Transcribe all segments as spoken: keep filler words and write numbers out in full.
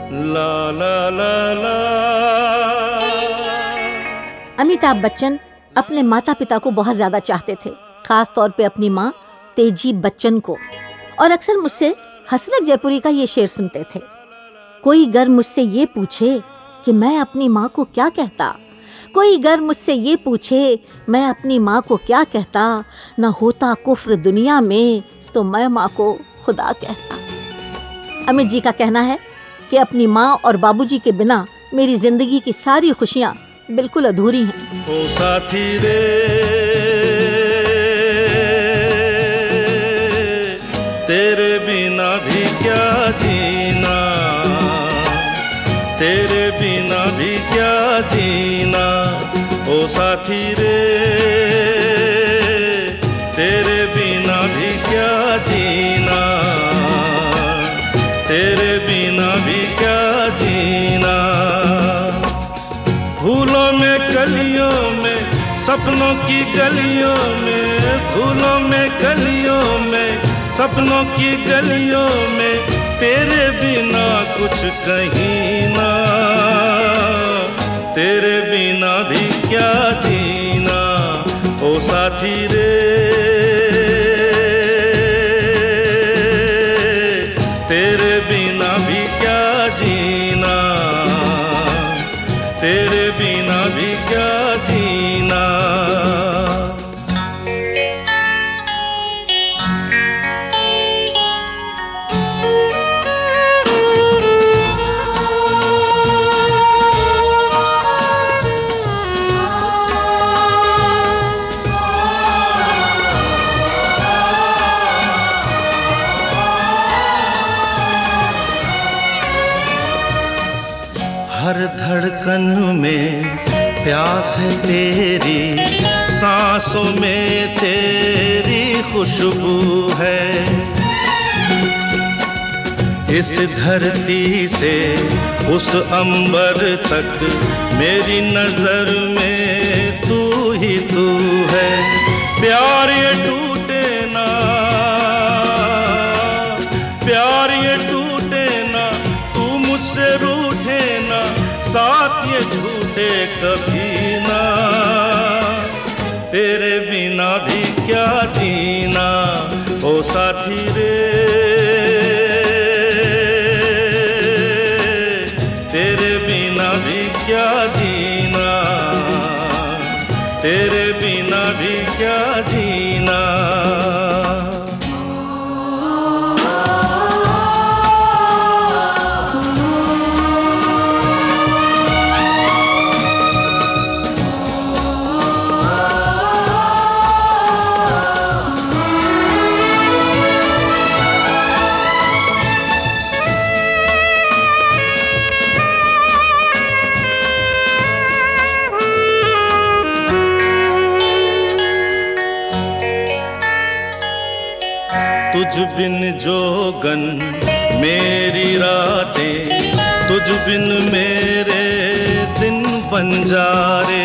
ला ला ला ला। अमिताभ बच्चन अपने माता पिता को बहुत ज्यादा चाहते थे, खास तौर पे अपनी माँ तेजी बच्चन को, और अक्सर मुझसे हसरत जयपुरी का ये शेर सुनते थे। कोई गर मुझसे ये पूछे कि मैं अपनी माँ को क्या कहता, कोई गर मुझसे ये पूछे मैं अपनी माँ को क्या कहता, न होता कुफ्र दुनिया में तो मैं माँ को खुदा कहता। अमित जी का कहना है कि अपनी माँ और बाबूजी के बिना मेरी जिंदगी की सारी खुशियाँ बिल्कुल अधूरी हैं। ओ साथी रे तेरे बिना भी क्या जीना, तेरे बिना भी क्या जीना। ओ साथी रे तेरे बिना भी क्या जीना, तेरे बिना भी क्या जीना। फूलों में कलियों में सपनों की गलियों में, फूलों में कलियों में सपनों की गलियों में तेरे बिना कुछ कहीं ना, तेरे बिना भी क्या जीना। ओ साथी रे तेरे बिना भी क्या जीना, तेरे बिना भी क्या जीना। हर धड़कन में प्यास है तेरी, सांसों में तेरी खुशबू है। इस धरती से उस अंबर तक मेरी नजर में तू ही तू है। प्यार ये टूटे ना, प्यार ये टूटे ना, तू मुझसे रूठे ना, साथ ये झूठे कभी ना। तेरे बिना भी क्या जीना। ओ साथी रे तेरे बिना भी क्या जीना, तेरे बिना भी क्या जीना। तुझ बिन जोगन मेरी रातें, तुझ बिन मेरे दिन बंजारे।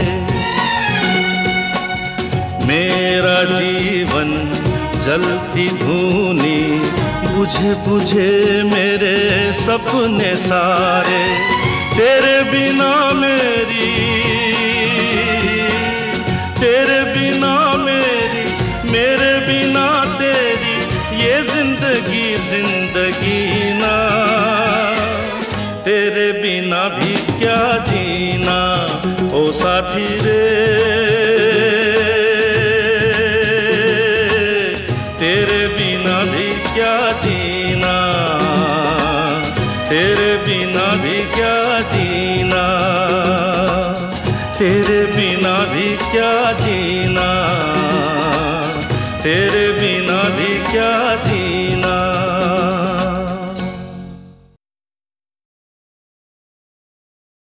मेरा जीवन जलती धूनी, बुझे बुझे मेरे सपने सारे। तेरे बिना मेरी, तेरे बिना मेरी, मेरे बिना तेरी ये जिंदगी जिंदगी ना। तेरे बिना भी क्या जीना। ओ साथी रे तेरे बिना भी क्या जीना, तेरे बिना भी क्या जीना, तेरे बिना भी क्या जीना, तेरे बिना भी क्या